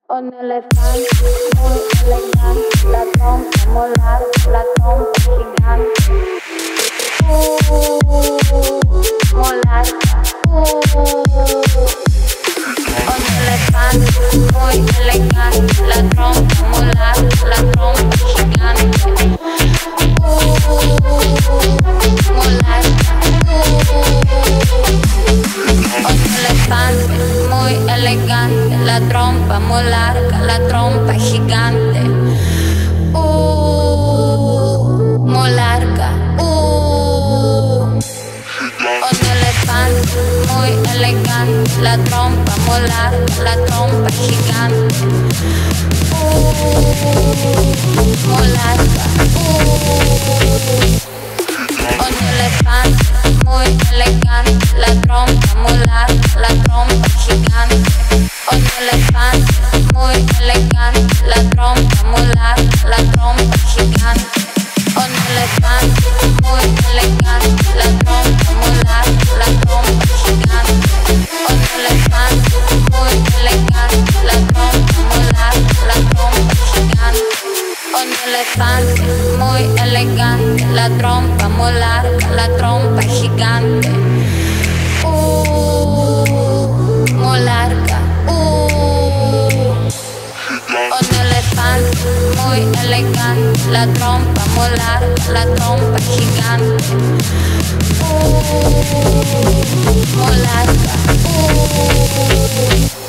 Un elefante muy elegante, la trompa molar, la trompa gigante. Molarca. Un elefante muy elegante, la trompa molar, la trompa gigante. Molarca. Un elefante muy elegante, la trompa molarca, la trompa gigante. Molarca. Un elefante muy elegante, la trompa molarca, la trompa gigante. Molarca. Un elefante muy elegante, la trompa molarca, la trompa gigante. Un elefante muy elegante, la trompa molarca, la trompa gigante. Un elefante muy elegante, la trompa molarca, la trompa gigante. Un elefante muy elegante, la trompa molarca, la trompa gigante. Un elefante muy elegante, la trompa molarca, la trompa gigante. Molarca. Un elefante muy elegante, la trompa molarca, la trompa gigante. Molarca.